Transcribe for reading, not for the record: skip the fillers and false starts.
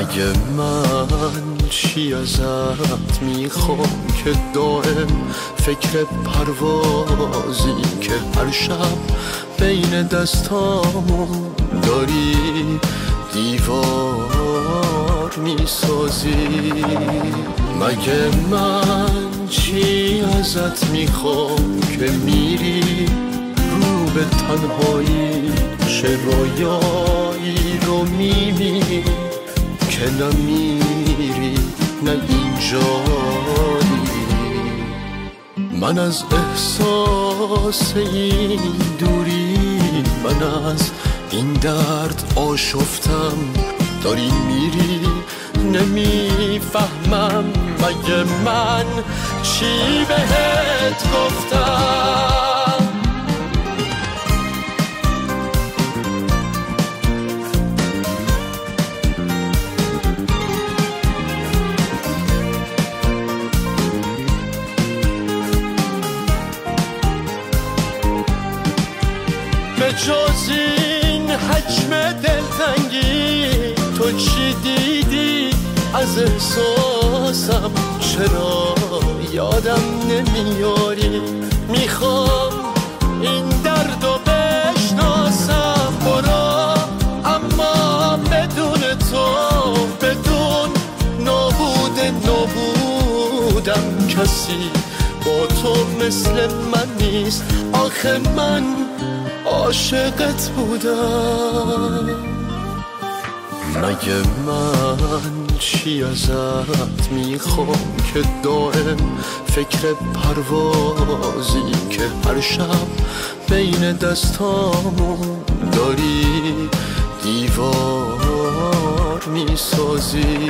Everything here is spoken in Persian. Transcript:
مگه من چی ازت میخوام که دائم فکر پروازی که هر شب بین دستامون داری دیوار میسازی. مگه من چی ازت میخوام که میری رو به تنهایی، چه رویایی رو میبینی که نمیری نه اینجایی. من از احساس این دوری، من از این درد آشفتم، داری میری نمیفهمم. مگه من چی بهت گفتم؟ به جز این حجم دلتنگی تو چی دیدی از احساسم؟ چرا یادم نمیاری؟ میخوام این درد رو بشناسم. برو اما بدون تو، بدون نابودم کسی با تو مثل من نیست. آخه من عاشقت بودم. مگه من چی ازت میخوام که دائم فکر پروازی که هر شب بین دستامون داری دیوار میسازی.